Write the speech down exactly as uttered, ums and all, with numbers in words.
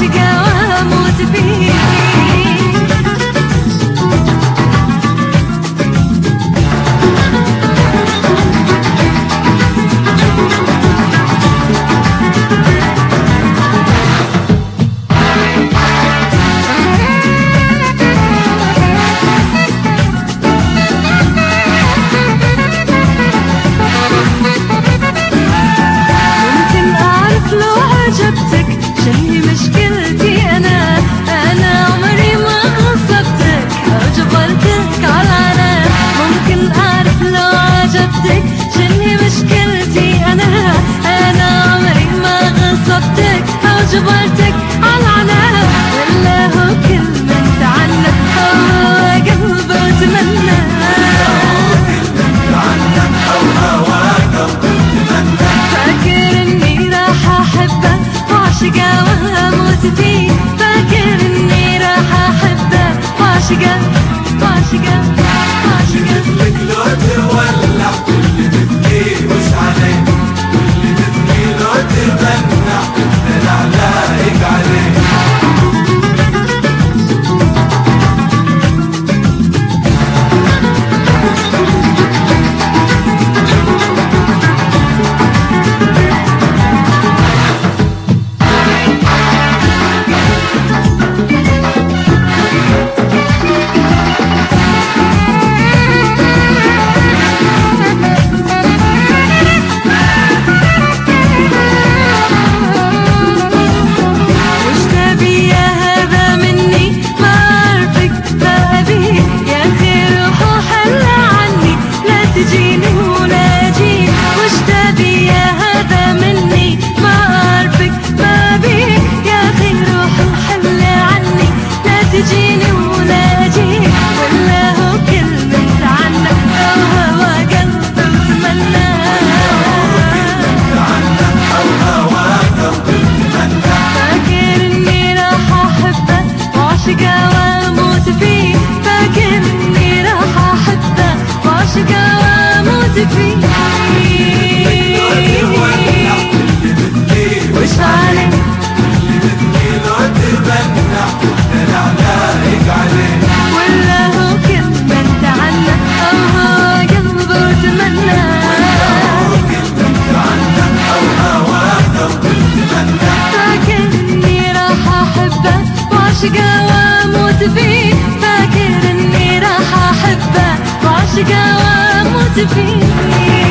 وعشقه واموت فيه. شنهي مشكلتي أنا أنا عمري ما غصبتك أو جبرتك على ممكن أعرف لو عجبتك. شنهي مشكلتي أنا أنا عمري ما غصبتك أو جبرتك على ولا هو كلمة عنك هو قلبي وتمنى فاكر إني راح أحبك وعشقه واموت فيه. فاكر اني راح احبه وعشقه وعشقه وعشقه. مثلك لو تولع كل مثلي وش عليه كل مثلي لو تمنع دلع لايق عليه. تجيني ولا أجيك ولا هو كلمة عنك أو هوا قلبي وتمنى فاكر إني راح أحبه وعشقه وأموت فيه. فاكر إني راح أحبه وعشقه وأموت فيه. وش عليك ولا هو كلمة عنك أو هو قلبي وتمنى فاكر إني راح أحبه وعشقه وأموت فيه. فاكر إني راح أحبه وعشقه وأموت فيه.